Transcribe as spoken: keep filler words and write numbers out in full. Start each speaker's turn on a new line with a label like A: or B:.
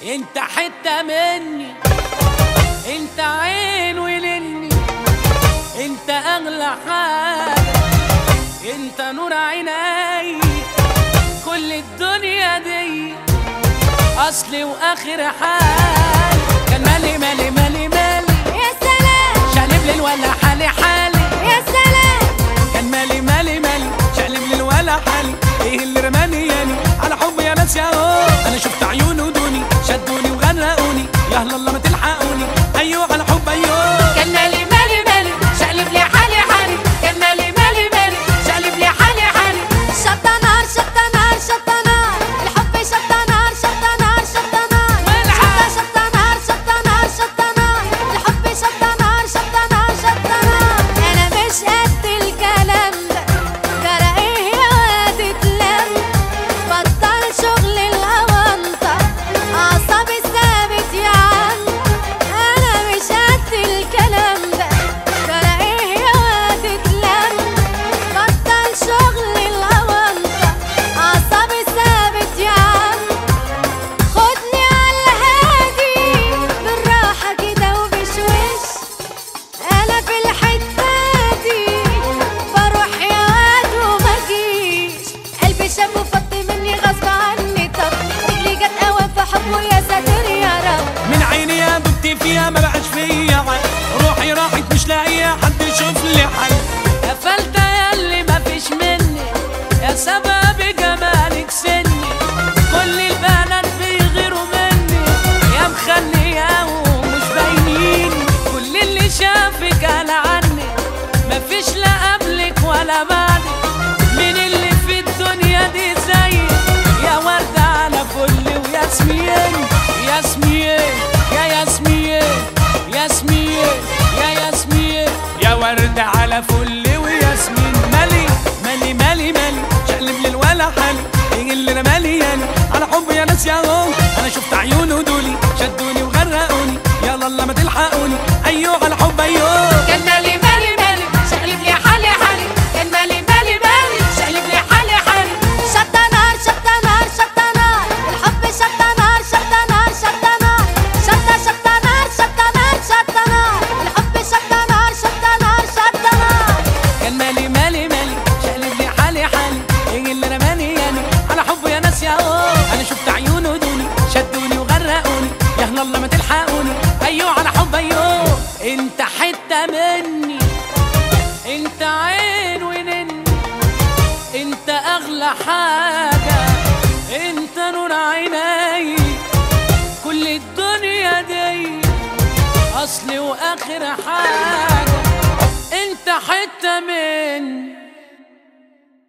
A: انت حتة مني، انت عين ولني، انت اغلى حاجة، انت نور عيني، كل الدنيا دي اصلي واخر حال. كان مالي مالي مالي مالي
B: يا سلام،
A: شقلب لي الولا حالي حالي
B: يا سلام.
A: كان مالي مالي مالي شقلب لي الولا حالي. ايه اللي رماني ياني على حب يا ناس يا هو، انا شفت عيونه دوني شدوني وغرقوني، يا هلا الله ما تلحقوني، ايوه على حب ايوه.
B: كان مالي مالي مالي شقلب لي حالي حالي، كان مالي مالي مالي شقلب لي حالي حالي. شطة نار شطة نار شطة نار، الحب شطة نار شطة نار شطة نار، شطة شطة نار شطة نار شطة نار، الحب شطة نار شطة نار شطة نار. أنا مش قد الكلام ده، ترى إيه يا واد اتلم، بطل شغل الأونطة، أعصابي ثابت يا عم. أنا مش قد الكلام ده، ترى إيه يا واد اتلم، بطل شغل الأونطة، أعصابي ثابت يا عم. خدني على الهادي بالراحة كده وبشوش، أنا في الحتة دي بروح يا واد وما جيش. قلبي شاب وفض مني غصب عني، طب رجلي جت قوام في حبه، يا ساتر يا رب.
A: من عيني يا دبتي فيها ما بقاش فيا عين، روحي راحت مش لاقيه حد يشوف لي حل. قفلت يا اللي ما فيش مني، يا سبب جمالك سني، كل البنات بيغيروا مني، يا مخليه ومش باينين، كل اللي شافك قال عني مفيش لا قبلك ولا بعدك، مين اللي في الدنيا دي زيك، يا وردة على فل وياسمين، ياسمين يا ياسمين، ياسمين يا ياسمين، يا وردة على فل وياسمين. مالي مالي مالي مالي شقلب لي الولا حالي، ايه اللي انا مالي ياني على حب يا ناس يا هو، انا شفت عيونه دولي شدوني وغرقوني، يا الله ما تلحقوني، ايوه على حب ايوه.
B: كان مالي مالي مالي شقلب لي حالي حالي، كان مالي مالي مالي شقلب لي حالي حالي. شطة نار شطة نار شطة نار، الحب شطة نار شطة نار شطة نار، شطة شطة نار شطة نار شطة نار، الحب شطة نار شطة نار شطة نار.
A: كان مالي مالي مالي شقلب لي حالي حالي، ايه اللي رماني ياني على حب يا ناس يا هو، انا شفت عيونه دوني شدوني وغرقوني، يا هلا الله ما تلحقوني، ايوه على حب ايوه. انت حتة مني، انت عين ونني، انت اغلى حاجة، انت نور عيني، كل الدنيا دي اصلي واخر حاجة، انت حتة مني.